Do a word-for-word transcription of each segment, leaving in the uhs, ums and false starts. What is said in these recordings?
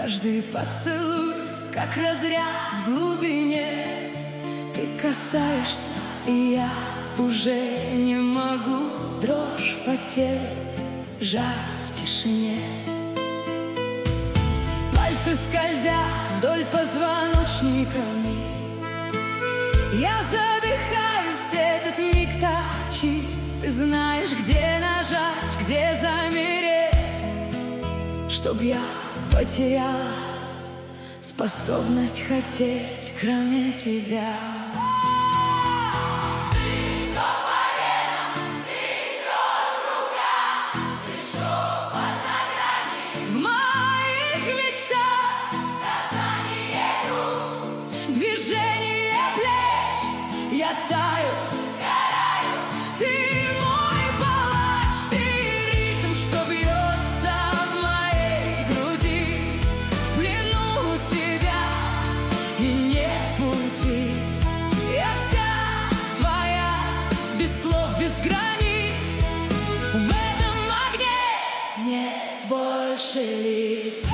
Каждый поцелуй, как разряд в глубине. Ты касаешься, и я уже не могу. Дрожь по телу, жар в тишине. Пальцы скользят вдоль позвоночника вниз. Я задыхаюсь, этот миг так чист. Ты знаешь, где нажать, где замереть, чтоб я потеряла способность хотеть, кроме тебя. Я таю, сгораю. Ты мой палач, ты ритм, что бьется в моей груди. В плену у тебя и нет пути. Я вся твоя, без слов, без границ. В этом огне нет больше лиц.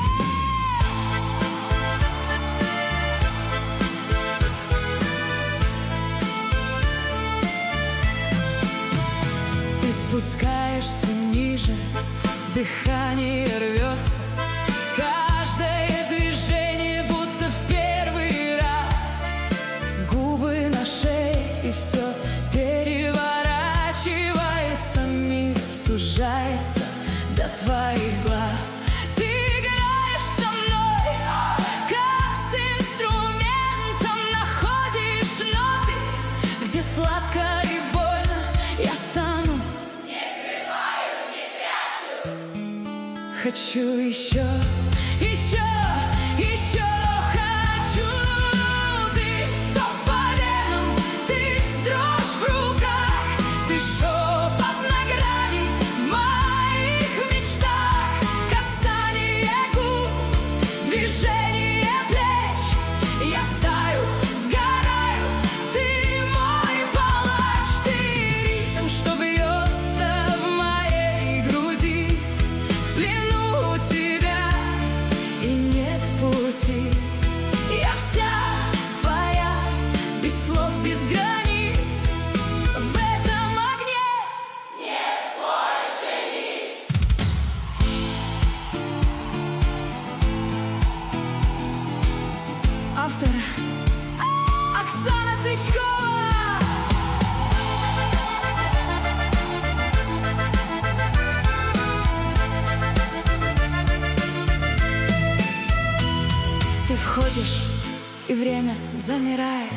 Спускаешься ниже, дыхание рвется. Каждое движение будто в первый раз. Губы на шее, и все переворачивается. Мир сужается до твоих глаз. Ты играешь со мной, как с инструментом. Находишь ноты, где сладко и больно. Я стану, хочу еще, еще, еще хочу. Ты ток по венам, ты дрожь в руках, ты шепот на грани в моих мечтах. Касание губ, движение плеч. Я таю, сгораю, ты мой палач. Ты ритм, что бьется в моей груди. В плену тебя и нет пути. Я вся твоя, без слов, без границ. В этом огне нет больше лиц. Автор Оксана Сычкова. Ты входишь, и время замирает.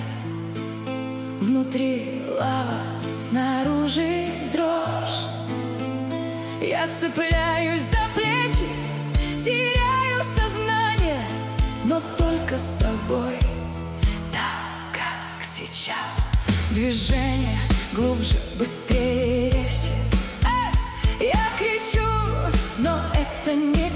Внутри лава, снаружи дрожь. Я цепляюсь за плечи, теряю сознание, но только с тобой, так как сейчас. Движение глубже, быстрее, резче. Э, я кричу, но это не